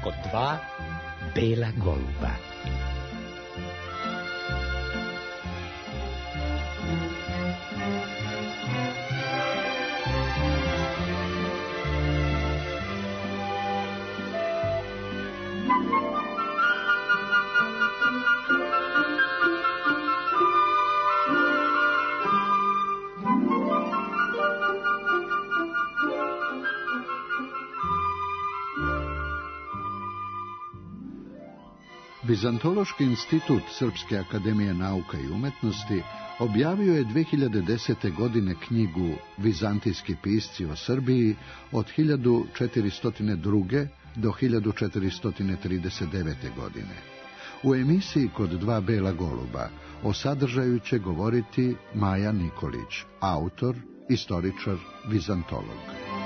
kod dva bela goluba. Vizantološki institut Srpske akademije nauka i umetnosti objavio je 2010. godine knjigu Vizantijski pisci o Srbiji od 1402. do 1439. godine. U emisiji Kod dva bela goluba o sadržaju će govoriti Maja Nikolić, autor, istoričar, vizantolog.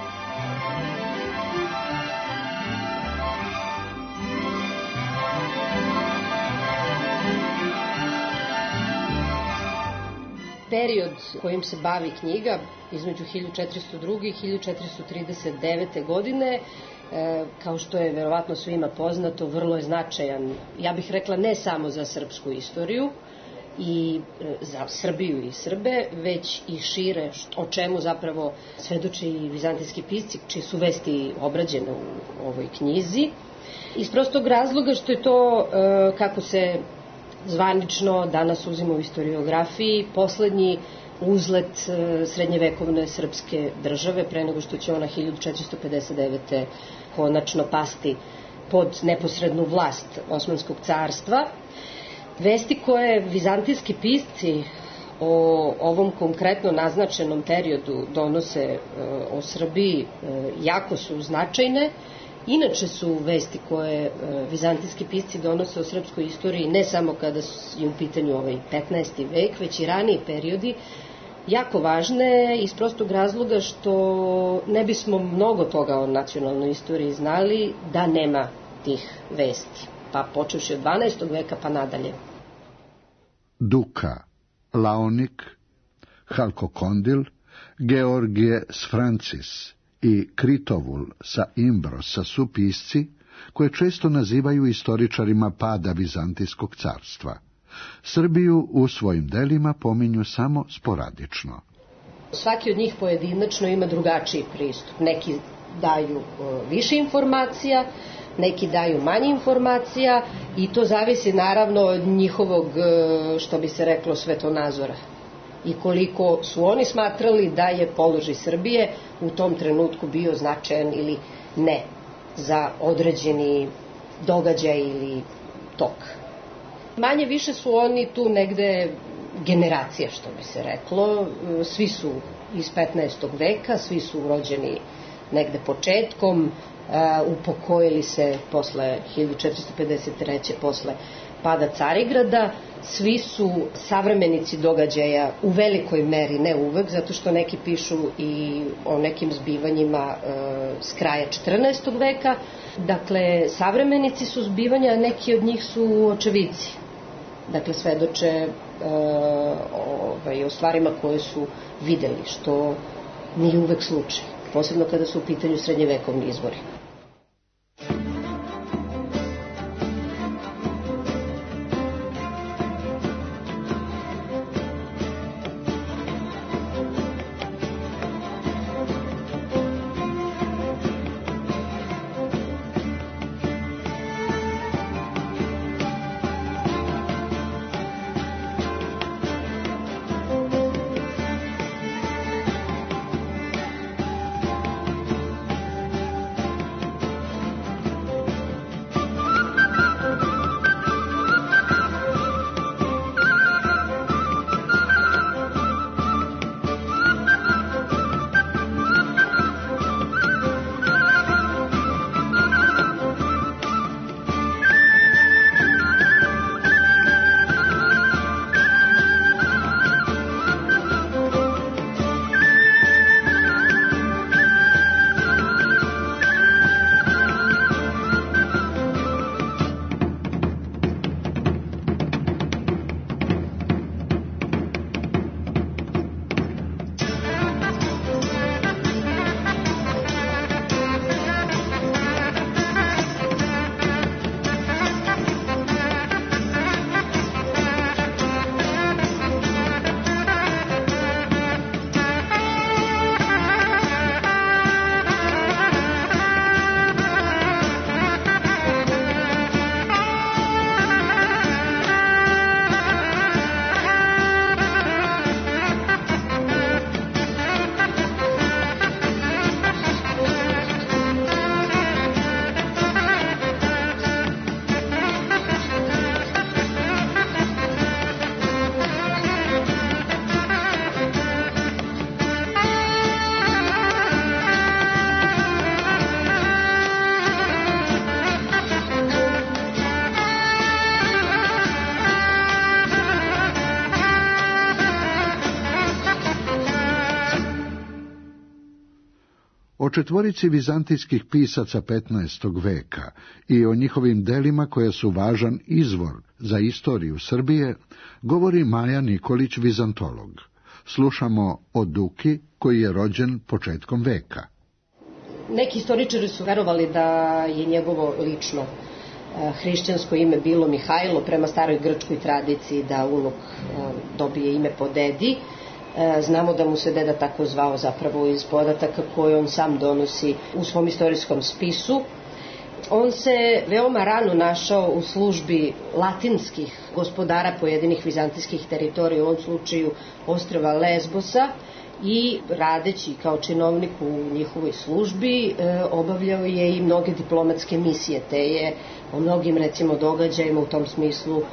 Period kojim se bavi knjiga između 1402. i 1439. godine, kao što je verovatno svima poznato, vrlo je značajan, ja bih rekla ne samo za srpsku istoriju i za Srbiju i Srbe, već i šire, o čemu zapravo svedoče i vizantijski pisci, čiji su vesti obrađene u ovoj knjizi. Iz prostog razloga što je to, kako se zvanično danas uzima u historiografiji, poslednji uzlet srednjevekovne srpske države, pre nego što će ona 1459. konačno pasti pod neposrednu vlast Osmanskog carstva. Vesti koje vizantijski pisci o ovom konkretno naznačenom periodu donose o Srbiji jako su značajne. Inače su vesti koje vizantijski pisci donose o srpskoj istoriji, ne samo kada je u pitanju ovaj 15. vek, već i raniji periodi, jako važne iz prostog razloga što ne bismo mnogo toga o nacionalnoj istoriji znali da nema tih vesti, pa počevši od 12. veka pa nadalje. Duka, Laonik, Halkokondil, Georgije Sfrancis i Kritovul sa Imbrosa su pisci koje često nazivaju istoričarima pada Vizantijskog carstva. Srbiju u svojim delima pominju samo sporadično. Svaki od njih pojedinačno ima drugačiji pristup. Neki daju više informacija, neki daju manje informacija i to zavisi naravno od njihovog, što bi se reklo, svetonazora. I koliko su oni smatrali da je položaj Srbije u tom trenutku bio značajan ili ne za određeni događaj ili tok. Manje više su oni tu negde generacija, što bi se reklo. Svi su iz 15. veka, svi su rođeni negde početkom, upokojili se posle 1453. posle pada Carigrada. Svi su savremenici događaja u velikoj meri, ne uvek, zato što neki pišu i o nekim zbivanjima s kraja 14. veka. Dakle, savremenici su zbivanja, neki od njih su očevici. Dakle, svedoče o stvarima koje su videli, što nije uvek slučaj, posebno kada su u pitanju srednjevekovni izvori. O četvorici vizantijskih pisaca 15. veka i o njihovim delima koja su važan izvor za istoriju Srbije govori Maja Nikolić, vizantolog. Slušamo o Duki koji je rođen početkom veka. Neki istoričari su verovali da je njegovo lično hrišćansko ime bilo Mihajlo, prema staroj grčkoj tradiciji da unuk dobije ime po dedi. Znamo da mu se deda tako zvao zapravo iz podataka koje on sam donosi u svom istorijskom spisu. On se veoma rano našao u službi latinskih gospodara pojedinih vizantijskih teritorija, u ovom slučaju ostrva Lesbosa, i radeći kao činovnik u njihovoj službi obavljao je i mnoge diplomatske misije, te je o mnogim recimo događajima u tom smislu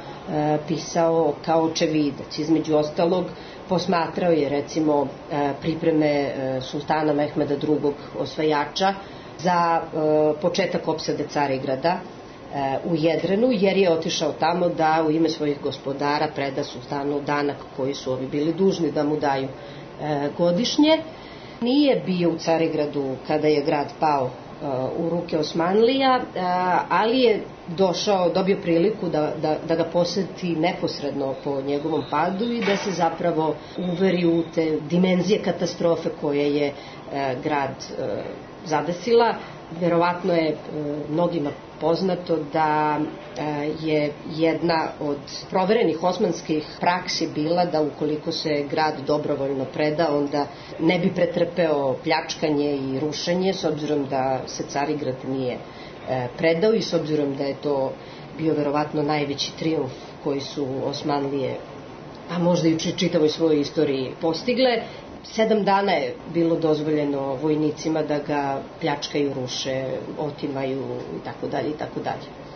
pisao kao očevidac. Između ostalog posmatrao je recimo pripreme sultana Mehmeda II. Osvajača za početak opsade Carigrada u Jedrenu, jer je otišao tamo da u ime svojih gospodara preda sultanu danak koji su ovi bili dužni da mu daju godišnje. Nije bio u Carigradu kada je grad pao u ruke Osmanlija, ali je dobio priliku da ga poseti neposredno po njegovom padu i da se zapravo uveri u te dimenzije katastrofe koje je grad zadesila. Verovatno je mnogima poznato da je jedna od proverenih osmanskih praksi bila da ukoliko se grad dobrovoljno preda, onda ne bi pretrpeo pljačkanje i rušenje, s obzirom da se Carigrad nije predao i s obzirom da je to bio verovatno najveći trijumf koji su Osmanlije, a možda i u čitavoj svojoj istoriji postigle. 7 dana je bilo dozvoljeno vojnicima da ga pljačkaju, ruše, otimaju itd. itd.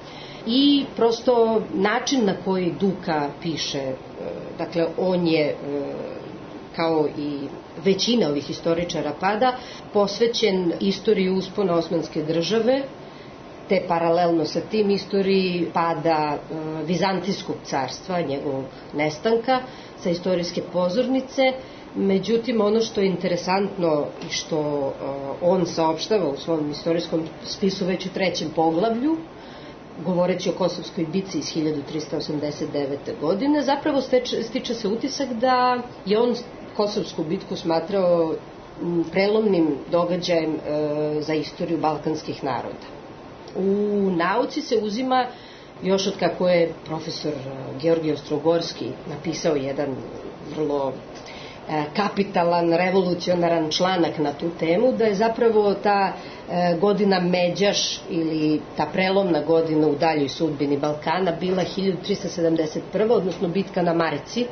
I prosto način na koji Duka piše, dakle on je kao i većina ovih istoričara pada posvećen istoriji uspona Osmanske države, te paralelno sa tim istoriji pada Vizantijskog carstva, njegovog nestanka sa istorijske pozornice. Međutim, ono što je interesantno i što on saopštava u svom istorijskom spisu već u 3. poglavlju, govoreći o Kosovskoj bici iz 1389. godine, zapravo stiče se utisak da je on Kosovsku bitku smatrao prelomnim događajem za istoriju balkanskih naroda. U nauci se uzima, još od kako je profesor Georgije Ostrogorski napisao jedan vrlo kapitalan, revolucionaran članak na tu temu, da je zapravo ta godina Međaš ili ta prelomna godina u daljoj sudbini Balkana bila 1371. odnosno bitka na Marici,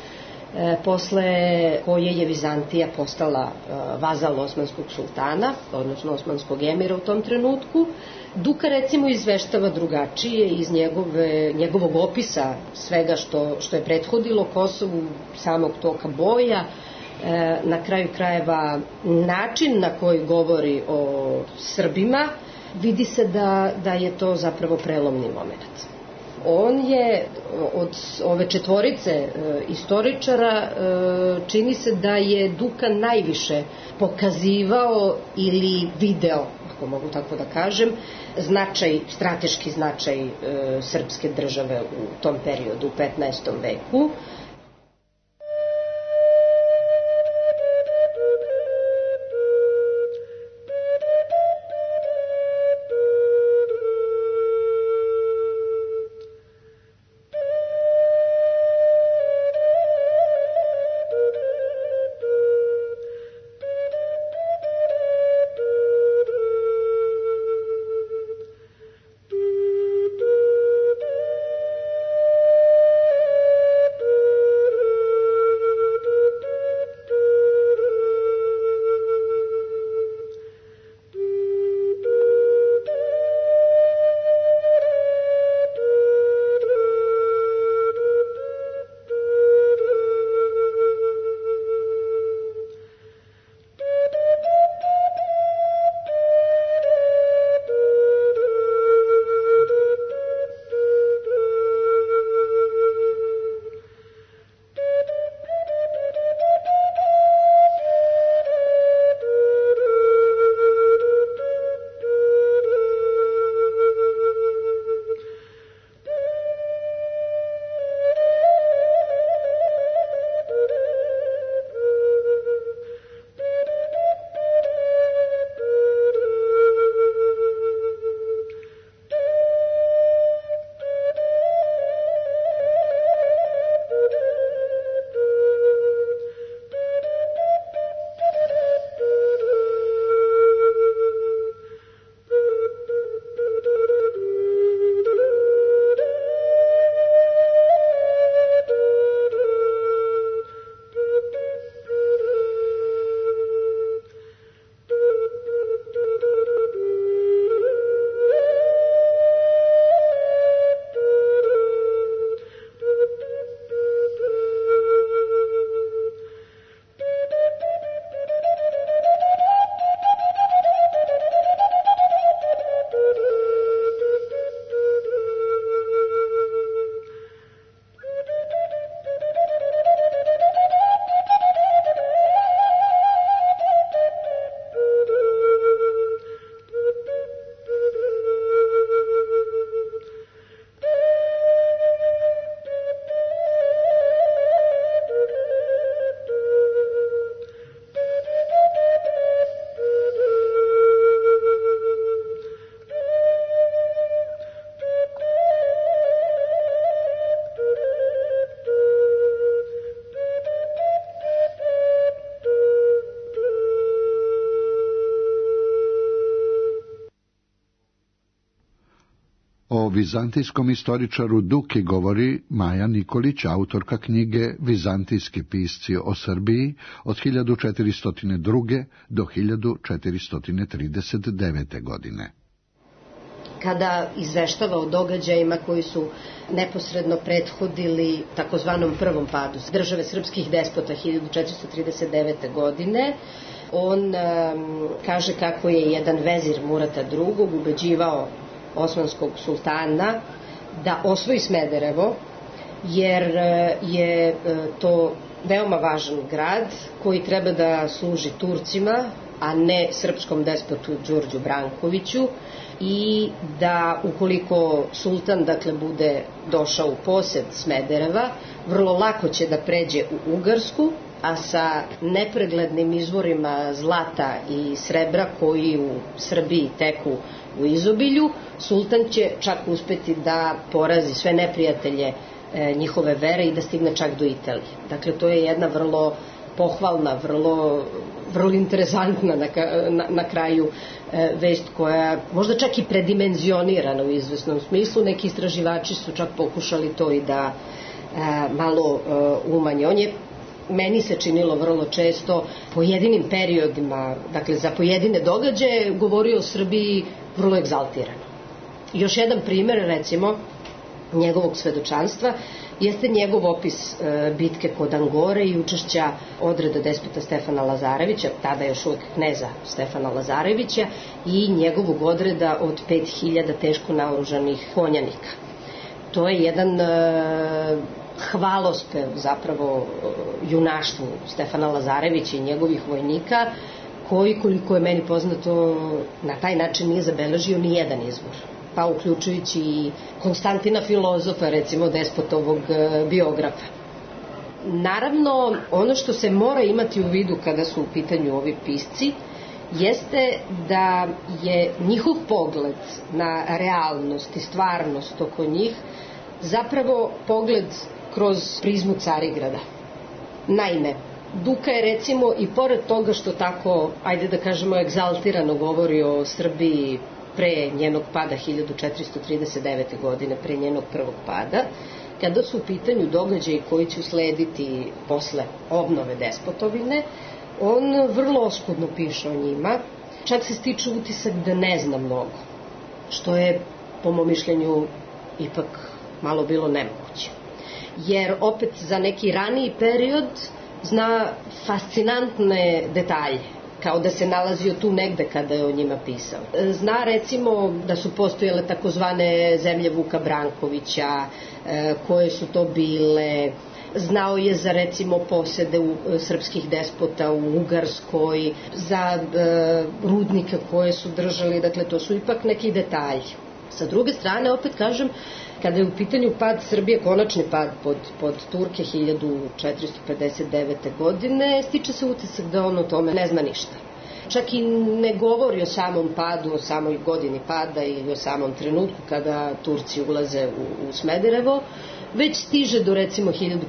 posle koje je Vizantija postala vazal osmanskog sultana, odnosno osmanskog emira u tom trenutku. Duka recimo izveštava drugačije iz njegovog opisa svega što je prethodilo Kosovu, samog toka boja, na kraju krajeva način na koji govori o Srbima, vidi se da je to zapravo prelomni moment. On je od ove četvorice istoričara, čini se da je Duka najviše pokazivao ili video, ako mogu tako da kažem, strateški značaj srpske države u tom periodu, u 15. veku. O vizantijskom istoričaru Duki govori Maja Nikolić, autorka knjige Vizantijski pisci o Srbiji od 1402. do 1439. godine. Kada izveštava o događajima koji su neposredno prethodili takozvanom prvom padu države srpskih despota 1439. godine, on kaže kako je jedan vezir Murata II. Ubeđivao osmanskog sultana da osvoji Smederevo, jer je to veoma važan grad koji treba da služi Turcima, a ne srpskom despotu Đurđu Brankoviću, i da ukoliko sultan bude došao u posed Smedereva, vrlo lako će da pređe u Ugarsku, a sa nepreglednim izvorima zlata i srebra koji u Srbiji teku u izobilju, sultan će čak uspeti da porazi sve neprijatelje njihove vere i da stigne čak do Italije. Dakle, to je jedna vrlo pohvalna, vrlo interesantna na kraju vest koja možda čak i predimenzionirana u izvesnom smislu. Neki istraživači su čak pokušali to i da malo umanje. On je, meni se činilo vrlo često, pojedinim periodima, dakle za pojedine događaje, govorio o Srbiji vrlo egzaltirano. Još jedan primer, recimo, njegovog svedočanstva jeste njegov opis bitke kod Angore i učešća odreda despota Stefana Lazarevića, tada još uvek kneza Stefana Lazarevića, i njegovog odreda od 5000 teško naoružanih konjanika. To je jedan hvalospev zapravo junaštvu Stefana Lazarevića i njegovih vojnika, koji, koliko je meni poznato, na taj način nije zabeležio ni jedan izvor, pa uključujući i Konstantina Filozofa, recimo despotovog biografa. Naravno, ono što se mora imati u vidu kada su u pitanju ovi pisci, jeste da je njihov pogled na realnost i stvarnost oko njih zapravo pogled kroz prizmu Carigrada. Naime, Duka je recimo i pored toga što tako, ajde da kažemo, egzaltirano govori o Srbiji pre njenog pada 1439. godine, pre njenog prvog pada, kada su u pitanju događaji koji će uslediti posle obnove despotovine, on vrlo oskudno piše o njima, čak se stiče utisak da ne zna mnogo, što je, po mom mišljenju, ipak malo bilo nemoguće. Jer opet za neki raniji period zna fascinantne detalje, kao da se nalazio tu negde kada je o njima pisao. Zna recimo da su postojale takozvane zemlje Vuka Brankovića, koje su to bile. Znao je za recimo posede srpskih despota u Ugarskoj, za rudnike koje su držali, dakle to su ipak neki detalji. Sa druge strane, opet kažem, kada je u pitanju pad Srbije, konačni pad pod Turke 1459. godine, stiče se utisak da on o tome ne zna ništa. Čak i ne govori o samom padu, o samoj godini pada ili o samom trenutku kada Turci ulaze u Smederevo, već stiže do recimo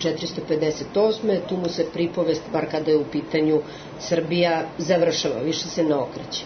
1458. Tu mu se pripovest, bar kada je u pitanju Srbija, završava, više se ne okreće.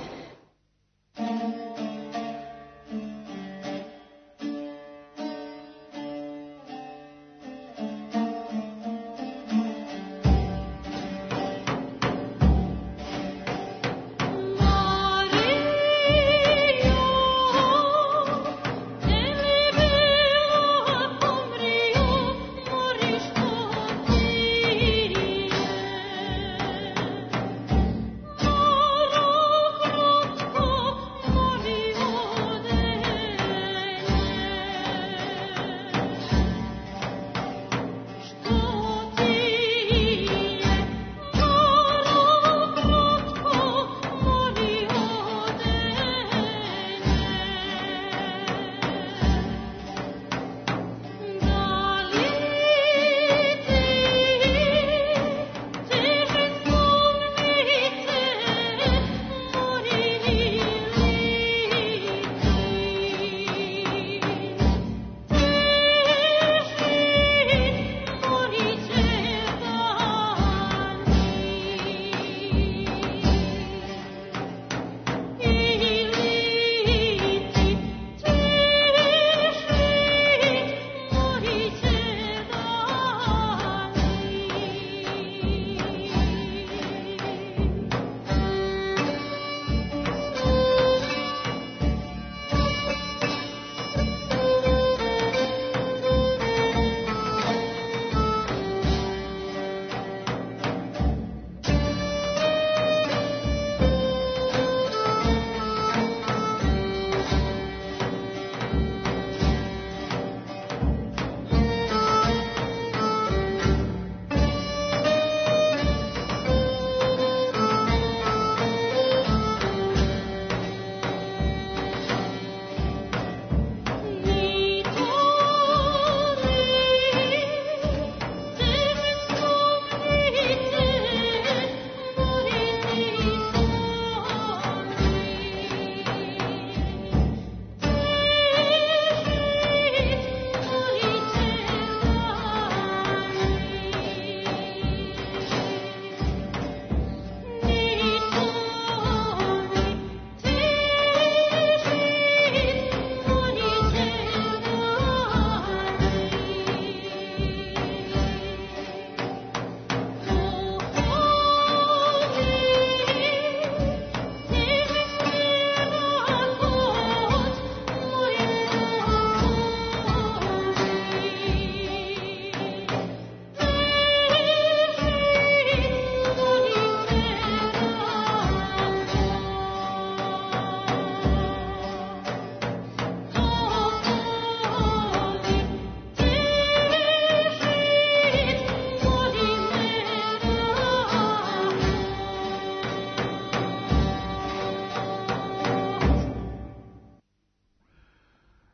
Oh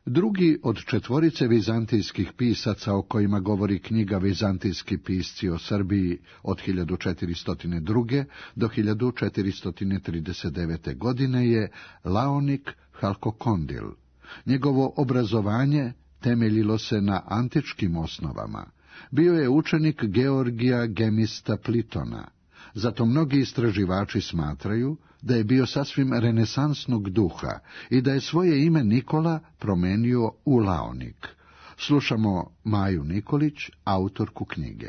Drugi od četvorice vizantijskih pisaca o kojima govori knjiga Vizantijski pisci o Srbiji od 1402. do 1439. godine je Laonik Halkokondil. Njegovo obrazovanje temeljilo se na antičkim osnovama. Bio je učenik Georgija Gemista Plitona. Zato mnogi istraživači smatraju da je bio sasvim renesansnog duha i da je svoje ime Nikola promenio u Laonik. Slušamo Maju Nikolić, autorku knjige.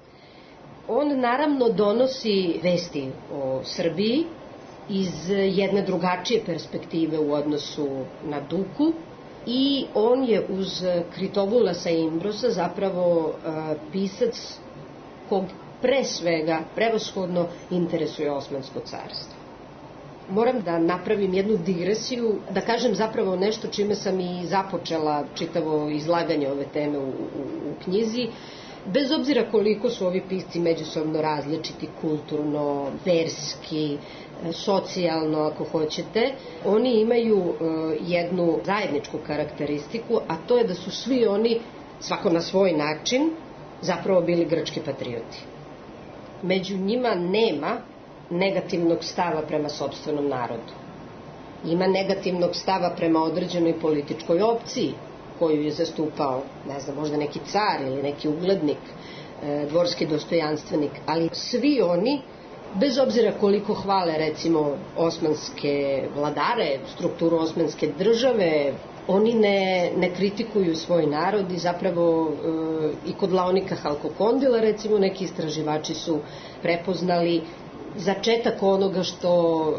On naravno donosi vesti o Srbiji iz jedne drugačije perspektive u odnosu na Duku i on je uz Kritovulasa i Imbrosa zapravo pisac kog pre svega prevashodno interesuje Osmansko carstvo. Moram da napravim jednu digresiju, da kažem zapravo nešto čime sam i započela čitavo izlaganje ove teme u knjizi. Bez obzira koliko su ovi pisci međusobno različiti, kulturno, verski, socijalno, ako hoćete, oni imaju jednu zajedničku karakteristiku, a to je da su svi oni, svako na svoj način, zapravo bili grčki patrioti. Među njima nema negativnog stava prema sopstvenom narodu. Ima negativnog stava prema određenoj političkoj opciji koju je zastupao, ne znam, možda neki car ili neki uglednik, dvorski dostojanstvenik, ali svi oni, bez obzira koliko hvale recimo osmanske vladare, strukturu osmanske države, oni ne kritikuju svoj narod i zapravo i kod Laonika Halkokondila recimo neki istraživači su prepoznali začetak onoga što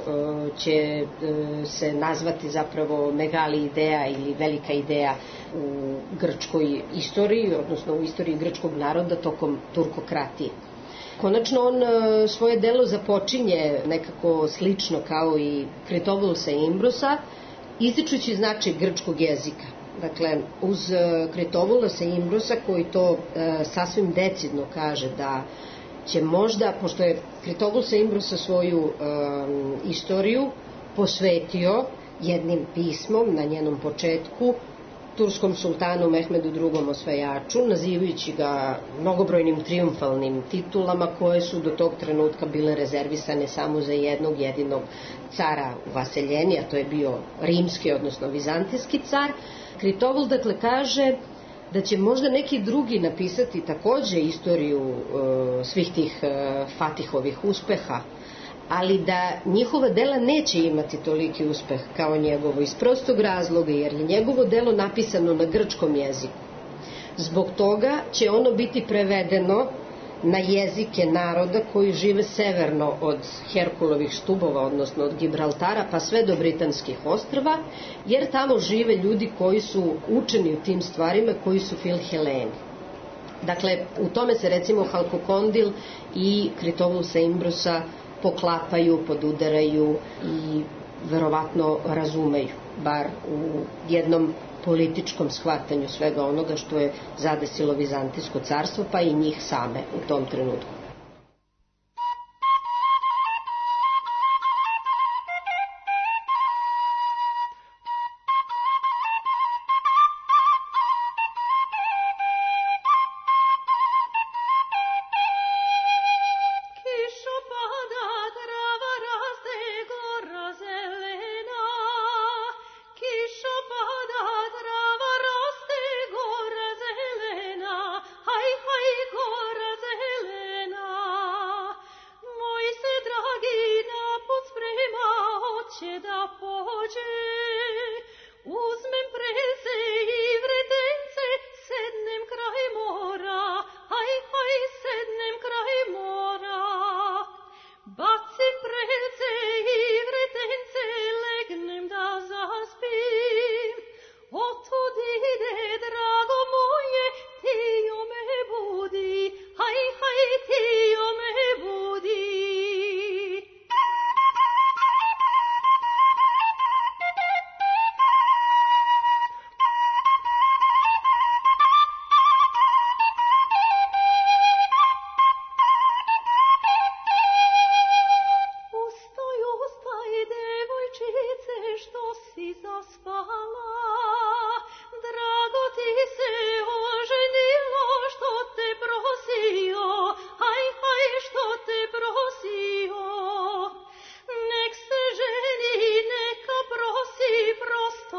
će se nazvati zapravo megali ideja ili velika ideja u grčkoj istoriji, odnosno u istoriji grčkog naroda tokom turkokratije. Konačno on svoje delo započinje nekako slično kao i Kritovulusa i Imbrosa, ističući značaj grčkog jezika. Dakle, uz Kritovulusa i Imbrosa koji to sasvim decidno kaže da će možda, pošto je Kritovulus i Imbrosa svoju istoriju posvetio jednim pismom na njenom početku turskom sultanu Mehmedu II. Osvajaču, nazivajući ga mnogobrojnim trijumfalnim titulama koje su do tog trenutka bile rezervisane samo za jednog jedinog cara u vaseljeni, a to je bio rimski, odnosno vizantijski car. Kritovul dakle kaže da će možda neki drugi napisati takođe istoriju svih tih Fatihovih uspeha, ali da njihova dela neće imati toliki uspeh kao njegovo iz prostog razloga jer je njegovo delo napisano na grčkom jeziku. Zbog toga će ono biti prevedeno na jezike naroda koji žive severno od Herkulovih stubova, odnosno od Gibraltara pa sve do Britanskih ostrva, jer tamo žive ljudi koji su učeni u tim stvarima, koji su filheleni. Dakle, u tome se recimo Halkokondil i Kritovulusa i Imbrosa poklapaju, podudaraju i verovatno razumeju, bar u jednom političkom shvatanju svega onoga što je zadesilo Vizantijsko carstvo, pa i njih same u tom trenutku.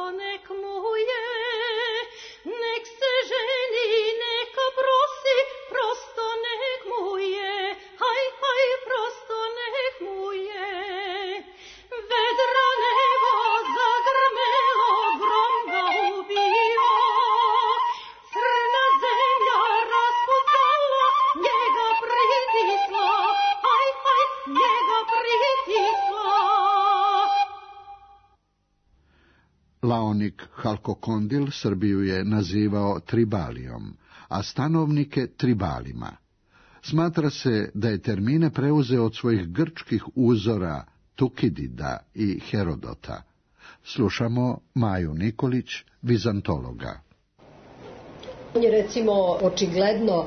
nek mu je, nek se ženi, neka prosi, prosto nek mu je, haj, haj, prosto nek mu je. Vedra nebo zagrmelo, grom ga ubio, crna zemlja raspucala, njega pritisla, haj, haj, njega pritisla. Laonik Halkokondil Srbiju je nazivao Tribalijom, a stanovnike Tribalima. Smatra se da je termine preuzeo od svojih grčkih uzora Tukidida i Herodota. Slušamo Maju Nikolić, vizantologa. On je recimo očigledno,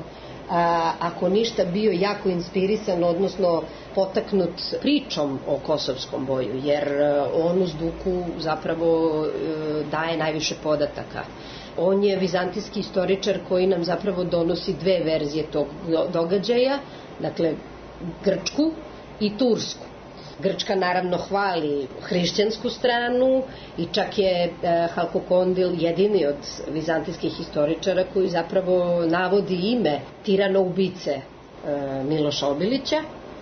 ako ništa, bio jako inspirisan, odnosno potaknut pričom o kosovskom boju, jer on uz Duku zapravo daje najviše podataka. On je vizantijski istoričar koji nam zapravo donosi dve verzije tog događaja, dakle grčku i tursku. Grčka naravno hvali hrišćansku stranu i čak je Halkokondil jedini od vizantijskih istoričara koji zapravo navodi ime tirana ubice Miloša Obilića,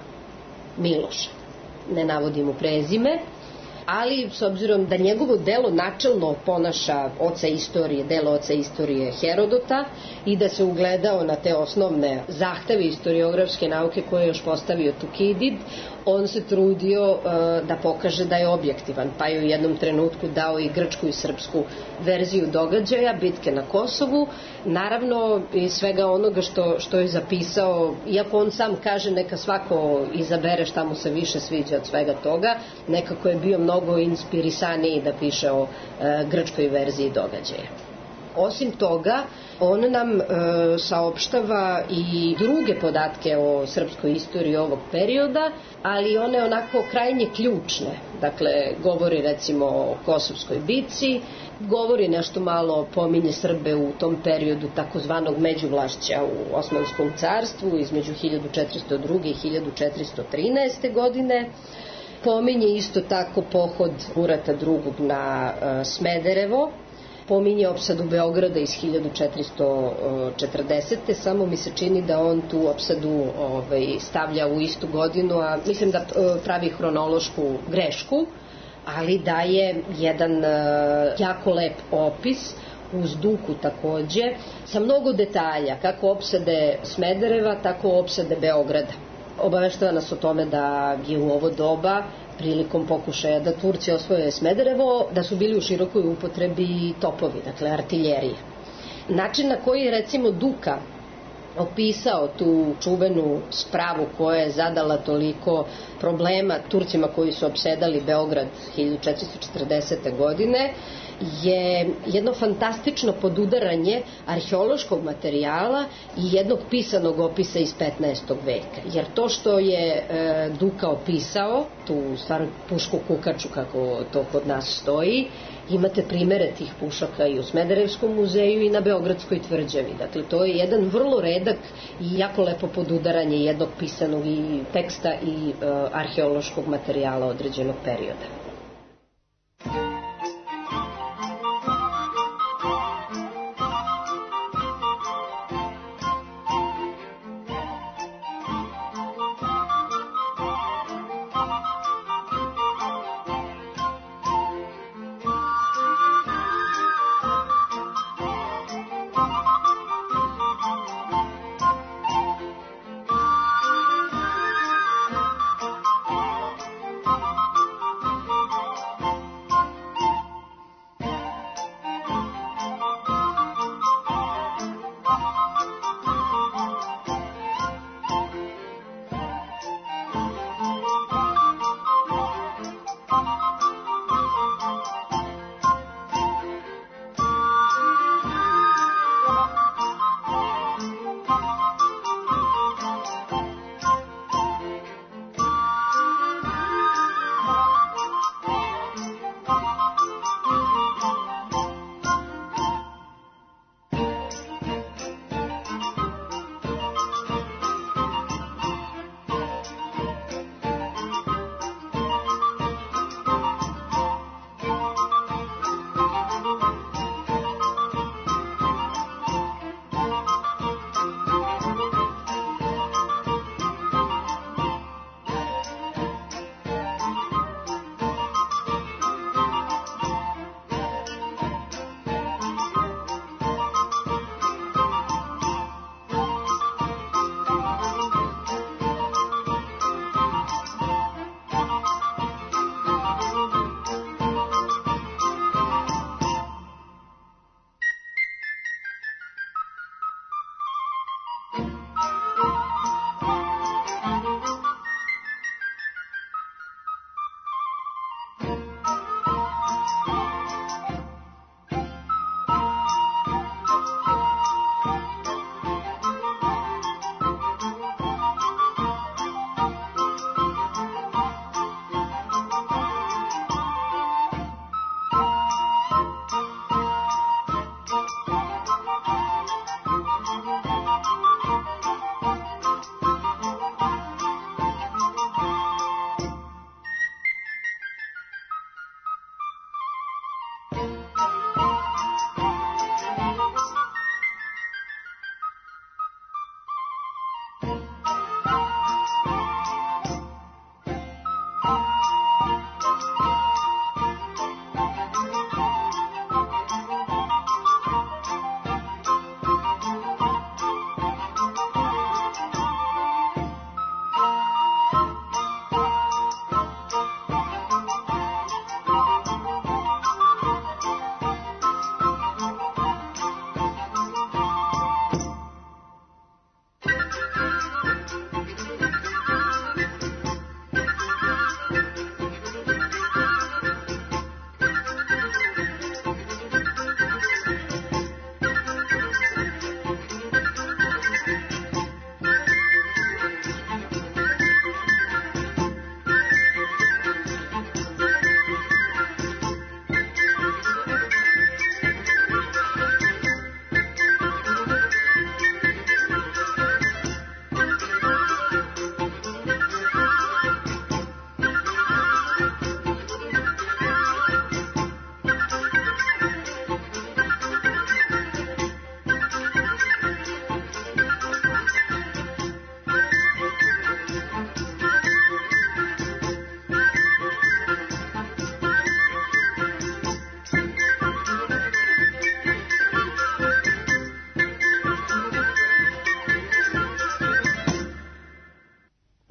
Miloša, ne navodi mu prezime, ali s obzirom da njegovo delo načelno ponaša delo oca istorije Herodota i da se ugledao na te osnovne zahteve historiografske nauke koje je još postavio Tukidid, on se trudio da pokaže da je objektivan, pa je u jednom trenutku dao i grčku i srpsku verziju događaja, bitke na Kosovu, naravno iz svega onoga što je zapisao, iako on sam kaže neka svako izabere šta mu se više sviđa od svega toga, nekako je bio mnogo inspirisaniji da piše o grčkoj verziji događaja. Osim toga, on nam saopštava i druge podatke o srpskoj istoriji ovog perioda, ali one onako krajnje ključne. Dakle, govori recimo o Kosovskoj bici, govori nešto malo, pominje Srbe u tom periodu takozvanog međuvlašća u Osmanskom carstvu između 1402. i 1413. godine. Pominje isto tako pohod Murata II. Na Smederevo, pominje opsadu Beograda iz 1440. Samo mi se čini da on tu opsadu stavlja u istu godinu, a mislim da pravi hronološku grešku, ali daje jedan jako lep opis uz Duku takođe, sa mnogo detalja, kako opsade Smedereva, tako opsade Beograda. Obaveštava nas o tome da je u ovo doba, prilikom pokušaja da Turci osvoje Smederevo, da su bili u širokoj upotrebi topovi, dakle artiljerije. Način na koji je recimo Duka opisao tu čuvenu spravu koja je zadala toliko problema Turcima koji su opsedali Beograd 1440. godine, je jedno fantastično podudaranje arheološkog materijala i jednog pisanog opisa iz 15. veka. Jer to što je Duka opisao, tu stvarno pušku kukaču kako to kod nas stoji, imate primere tih pušaka i u Smederevskom muzeju i na Beogradskoj tvrđavi. Dakle, to je jedan vrlo redak i jako lepo podudaranje jednog pisanog i teksta i arheološkog materijala određenog perioda.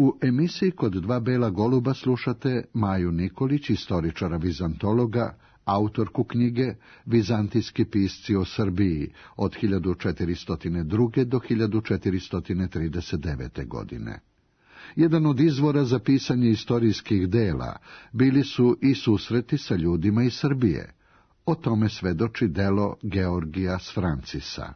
U emisiji Kod dva bela goluba slušate Maju Nikolić, istoričara vizantologa, autorku knjige Vizantijski pisci o Srbiji od 1402. do 1439. godine. Jedan od izvora za pisanje istorijskih dela bili su i susreti sa ljudima iz Srbije. O tome svedoči delo Georgija Sfrancisa.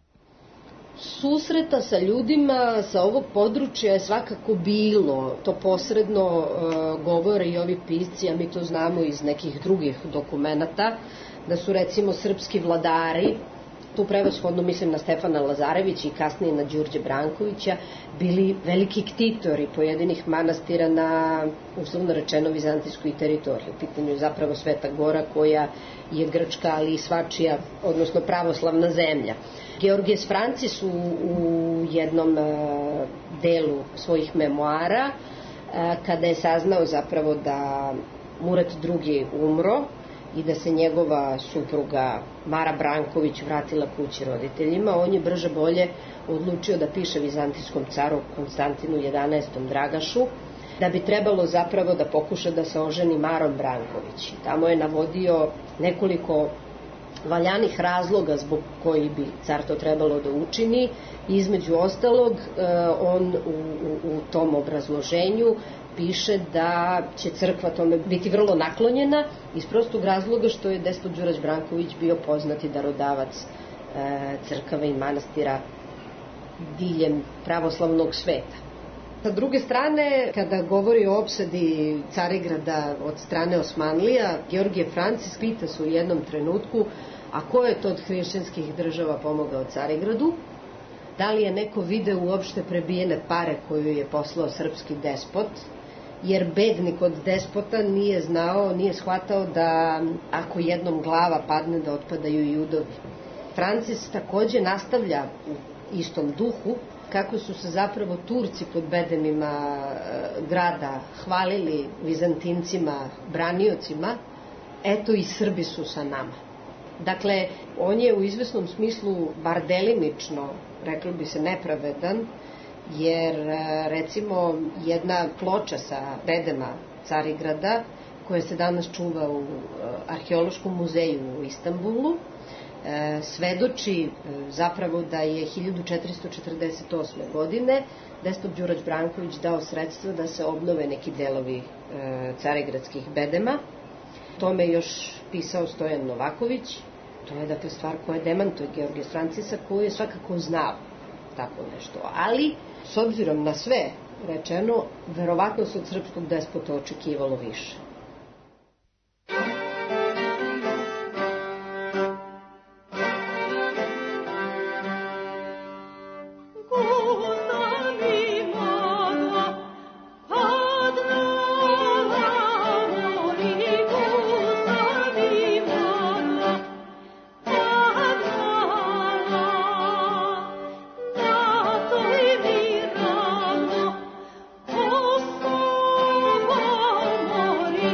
Susreta sa ljudima sa ovog područja je svakako bilo. To posredno govore i ovi pisci, a mi to znamo iz nekih drugih dokumenata, da su recimo srpski vladari, tu prevashodno mislim na Stefana Lazarevića i kasnije na Đurđe Brankovića, bili veliki ktitori pojedinih manastira na, uslovno rečeno, vizantijskoj teritoriji. U pitanju je zapravo Sveta Gora, koja je grčka, ali i svačija, odnosno pravoslavna zemlja. Georgije Sfrancis u jednom delu svojih memoara, kada je saznao zapravo da Murat II umro i da se njegova supruga Mara Branković vratila kući roditeljima, on je brže bolje odlučio da piše vizantijskom caru Konstantinu XI. Dragašu, da bi trebalo zapravo da pokuša da se oženi Marom Branković. Tamo je navodio nekoliko valjanih razloga zbog koji bi car to trebalo da učini. Između ostalog, on u tom obrazloženju piše da će crkva tome biti vrlo naklonjena iz prostog razloga što je despot Đurađ Branković bio poznati darodavac crkava i manastira diljem pravoslavnog sveta. Sa druge strane, kada govori o opsadi Carigrada od strane Osmanlija, Georgije Francis pita se u jednom trenutku, a ko je to od hrišćanskih država pomogao Carigradu? Da li je neko video uopšte prebijene pare koju je poslao srpski despot? Jer bednik od despota nije znao, nije shvatao da ako jednom glava padne da otpadaju i udovi. Francis takođe nastavlja u istom duhu kako su se zapravo Turci pod bedemima grada hvalili Vizantincima, braniocima, eto i Srbi su sa nama. Dakle, on je u izvesnom smislu, bar delimično, reklo bi se, nepravedan, jer recimo jedna ploča sa bedema Carigrada, koja se danas čuva u arheološkom muzeju u Istanbulu, svedoči zapravo da je 1448. godine despot Đurađ Branković dao sredstva da se obnove neki delovi carigradskih bedema. Tome je još pisao Stojan Novaković. To je dakle stvar koja demantuje Georgija Francisa, koju je svakako znao tako nešto. Ali, s obzirom na sve rečeno, verovatno se od srpskog despota očekivalo više. Mori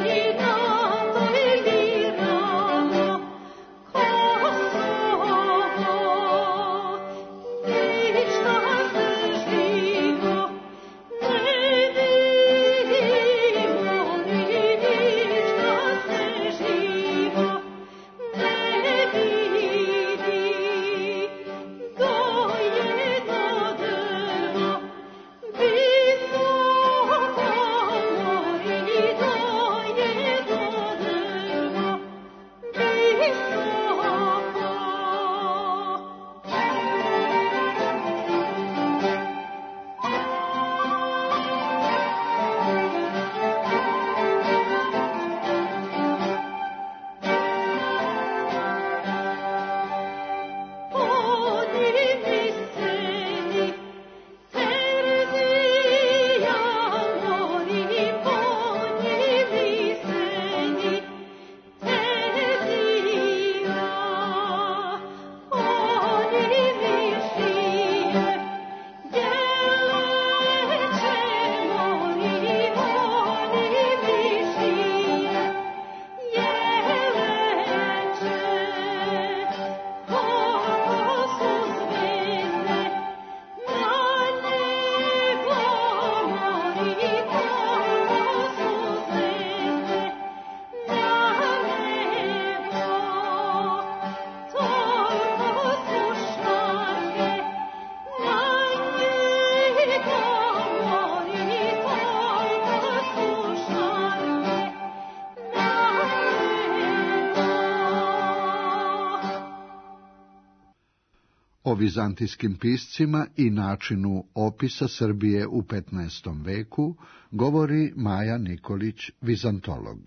O vizantijskim piscima i načinu opisa Srbije u 15. veku govori Maja Nikolić, vizantolog.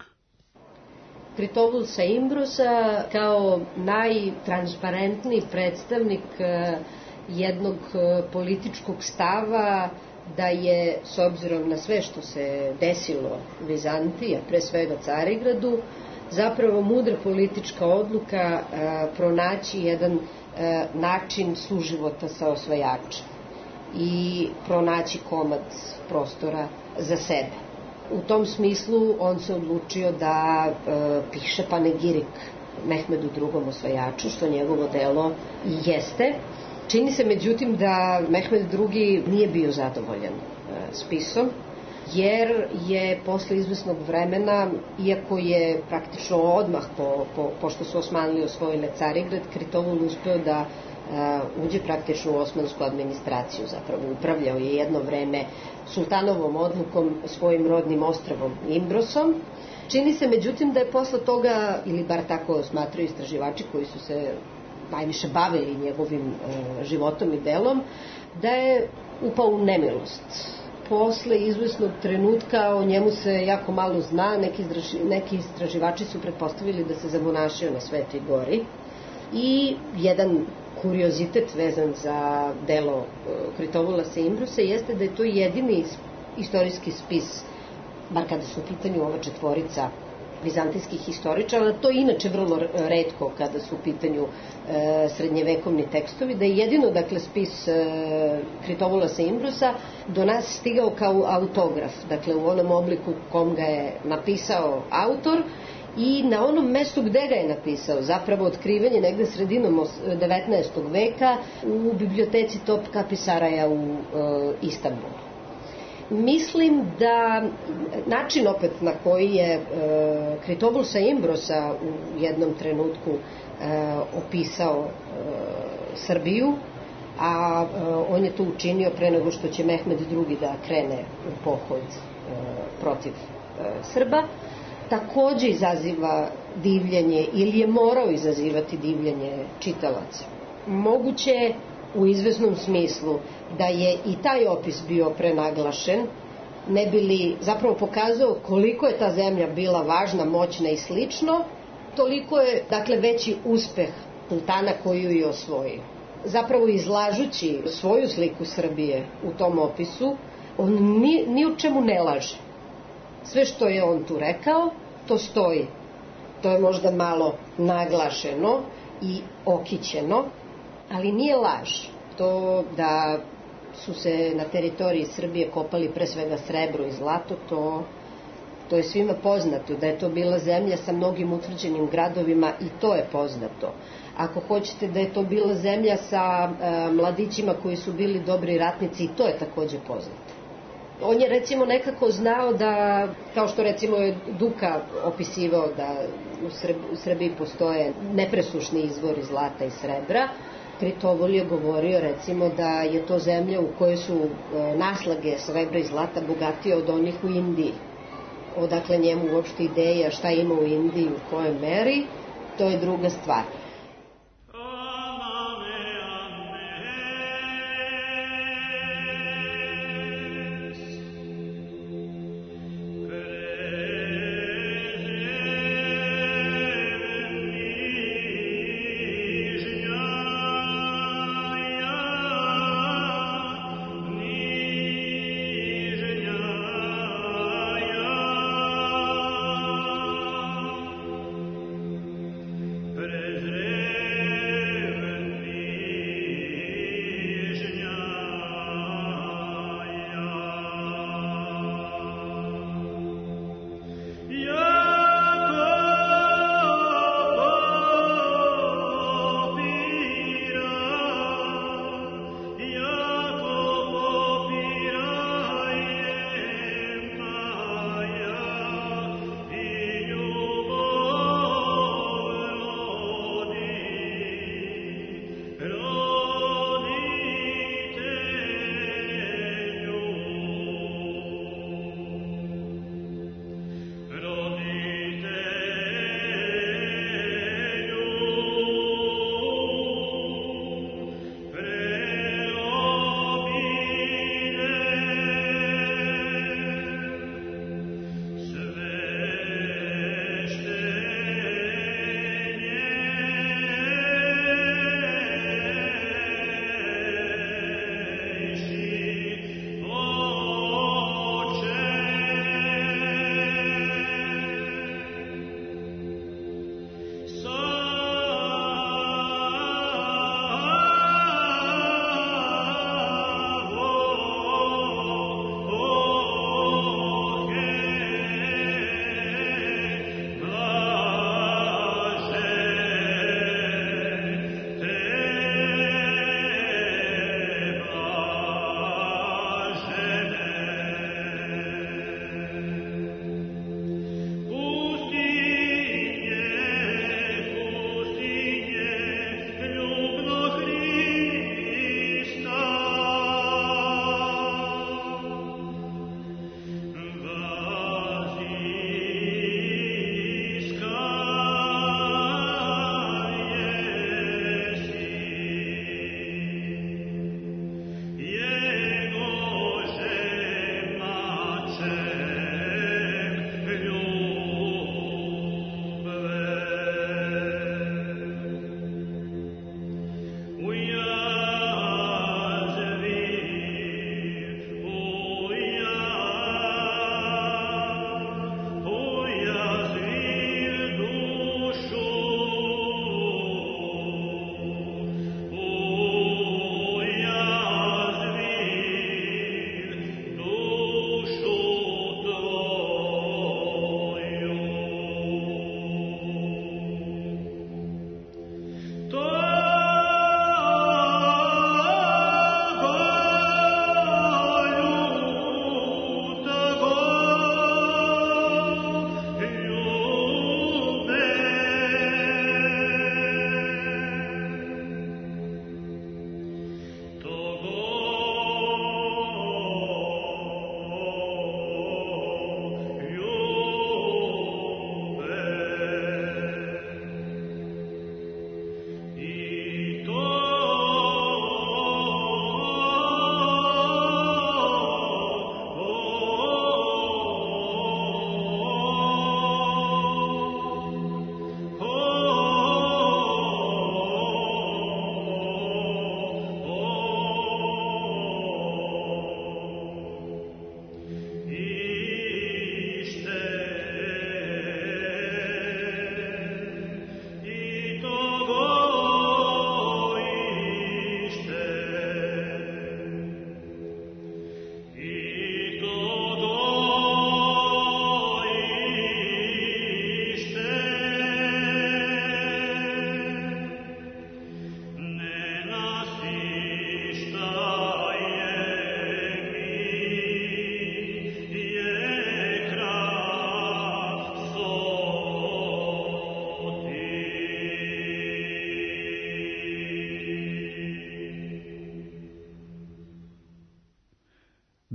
Kritovul sa Imbrosa kao najtransparentniji predstavnik jednog političkog stava da je, s obzirom na sve što se desilo u Vizantiji, a pre svega Carigradu, zapravo mudra politička odluka pronaći jedan način suživota sa osvajačem i pronaći komad prostora za sebe. U tom smislu on se odlučio da piše panegirik Mehmedu II. Osvajaču, što njegovo delo i jeste. Čini se međutim da Mehmed II. Nije bio zadovoljan spisom, jer je posle izvesnog vremena, iako je praktično odmah pošto su Osmanli osvojile Carigrad, Kritovul uspeo da uđe praktično u osmansku administraciju, zapravo upravljao je jedno vreme sultanovom odlukom svojim rodnim ostrvom Imbrosom. Čini se međutim da je posle toga, ili bar tako smatraju istraživači koji su se najviše bavili njegovim životom i delom, da je upao u nemilost. Posle izvesnog trenutka o njemu se jako malo zna, neki istraživači su pretpostavili da se zamonašio na Svetoj gori i jedan kuriozitet vezan za delo Kritovula sa Imbrosa jeste da je to jedini istorijski spis, bar kada su u pitanju ova četvorica vizantijskih historičara, to je inače vrlo retko kada su u pitanju srednjevekovni tekstovi, da je jedino, dakle, spis Kritovula sa Imbrosa do nas stigao kao autograf, dakle u onom obliku kom ga je napisao autor i na onom mestu gde ga je napisao, zapravo otkriven je negde sredinom 19. veka u biblioteci Topkapi Saraja u Istanbulu. Mislim da način opet na koji je Kritovul sa Imbrosa u jednom trenutku opisao Srbiju, a on je to učinio pre nego što će Mehmed II. Da krene u pohod protiv Srba, takođe izaziva divljenje ili je morao izazivati divljenje čitalaca. Moguće u izvesnom smislu da je i taj opis bio prenaglašen, ne bi li zapravo pokazao koliko je ta zemlja bila važna, moćna i slično, toliko je, dakle, veći uspeh sultana koju je osvojio. Zapravo izlažući svoju sliku Srbije u tom opisu, on ni u čemu ne laže. Sve što je on tu rekao, to stoji. To je možda malo naglašeno i okićeno, ali nije laž. To da su se na teritoriji Srbije kopali pre svega srebro i zlato, to je svima poznato. Da je to bila zemlja sa mnogim utvrđenim gradovima, i to je poznato. Ako hoćete da je to bila zemlja sa mladićima koji su bili dobri ratnici, i to je takođe poznato. On je recimo nekako znao da, kao što recimo je Duka opisivao da u Srbiji postoje nepresušni izvori zlata i srebra, Kritovul je govorio recimo da je to zemlja u kojoj su naslage srebra i zlata bogatije od onih u Indiji. Odakle njemu uopšte ideja šta ima u Indiji, u kojoj meri, to je druga stvar. Presre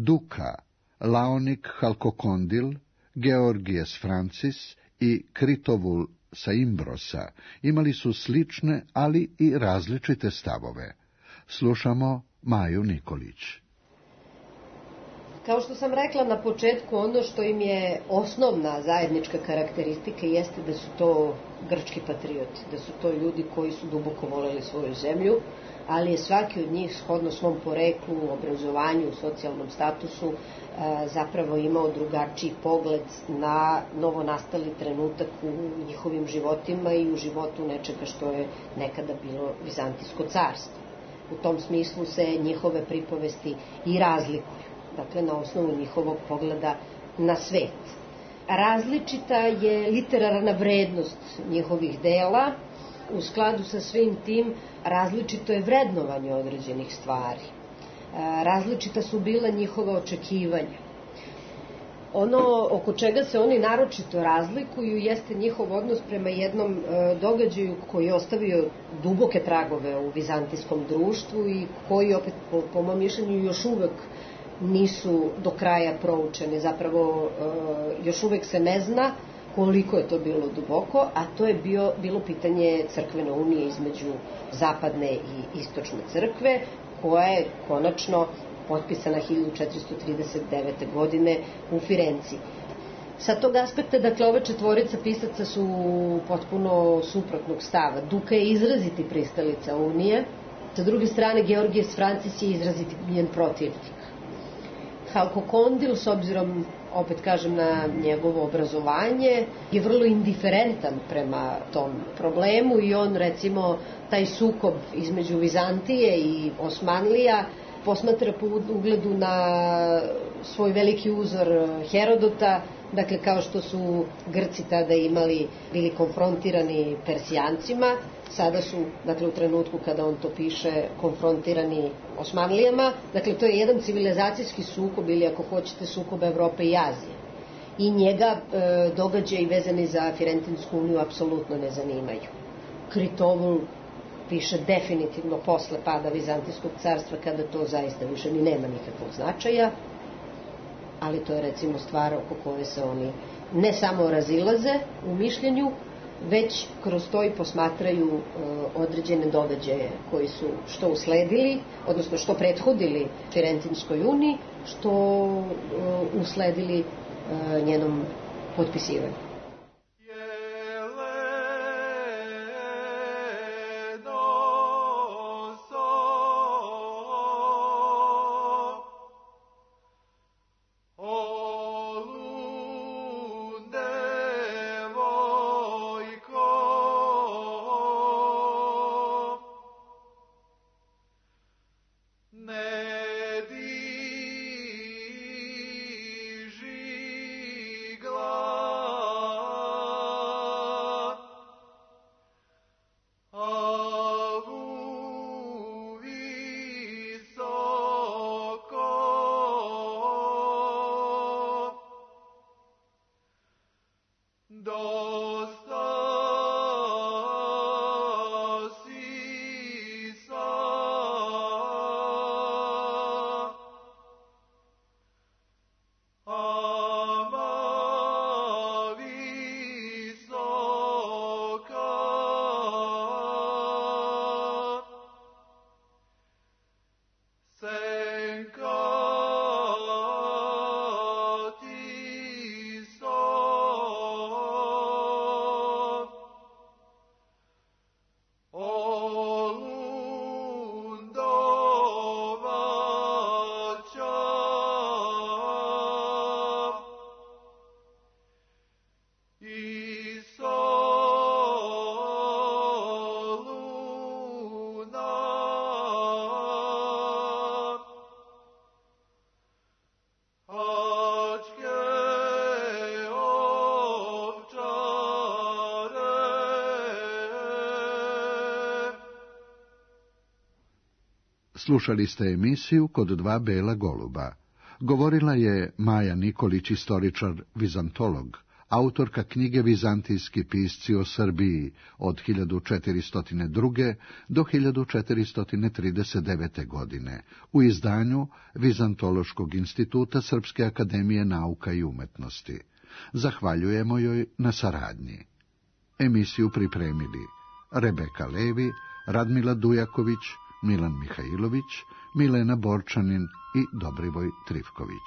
Duka, Laonik Halkokondil, Georgijes Francis i Kritovul sa Imbrosa imali su slične, ali i različite stavove. Slušamo Maju Nikolić. Kao što sam rekla na početku, ono što im je osnovna zajednička karakteristika jeste da su to grčki patrioti, da su to ljudi koji su duboko voleli svoju zemlju, ali je svaki od njih shodno svom poreklu, obrazovanju, socijalnom statusu zapravo imao drugačiji pogled na novonastali trenutak u njihovim životima i u životu nečega što je nekada bilo Vizantijsko carstvo. U tom smislu se njihove pripovesti i razlikuju, dakle na osnovu njihovog pogleda na svet. Različita je literarna vrednost njihovih dela, u skladu sa svim tim različito je vrednovanje određenih stvari. Različita su bila njihova očekivanja. Ono oko čega se oni naročito razlikuju jeste njihov odnos prema jednom događaju koji je ostavio duboke tragove u vizantijskom društvu i koji opet po mom mišljenju još uvek nisu do kraja proučeni. Zapravo još uvek se ne zna koliko je to bilo duboko, a to je bilo pitanje crkvene unije između zapadne i istočne crkve, koja je konačno potpisana 1439. godine u Firenci. Sa tog aspekta, dakle, ove četvorica pisaca su potpuno suprotnog stava. Duka je izraziti pristalica unije, sa druge strane Georgijes Francis je izraziti njen protivnik. Halkokondil, s obzirom, opet kažem, na njegovo obrazovanje, je vrlo indiferentan prema tom problemu i on, recimo, taj sukob između Vizantije i Osmanlija posmatra po ugledu na svoj veliki uzor Herodota, dakle kao što su Grci tada bili konfrontirani Persijancima, sada su, dakle u trenutku kada on to piše, konfrontirani Osmanlijama. Dakle, to je jedan civilizacijski sukob ili ako hoćete sukob Evrope i Azije. I njega događaji vezani za Firentinsku uniju apsolutno ne zanimaju. Kritovul piše definitivno posle pada Vizantijskog carstva, kada to zaista više ni nema nikakvog značaja, ali to je recimo stvar oko koje se oni ne samo razilaze u mišljenju, već kroz to i posmatraju određene događaje koji su što usledili, odnosno što prethodili Firentinskoj uniji, što usledili njenom potpisivanju. Slušali ste emisiju Kod dva bela goluba. Govorila je Maja Nikolić, istoričar, vizantolog, autorka knjige Vizantijski pisci o Srbiji od 1402. do 1439. godine u izdanju Vizantološkog instituta Srpske akademije nauka i umetnosti. Zahvaljujemo joj na saradnji. Emisiju pripremili Rebeka Levi, Radmila Dujaković, Milan Mihajlović, Milena Borčanin i Dobrivoj Trifković.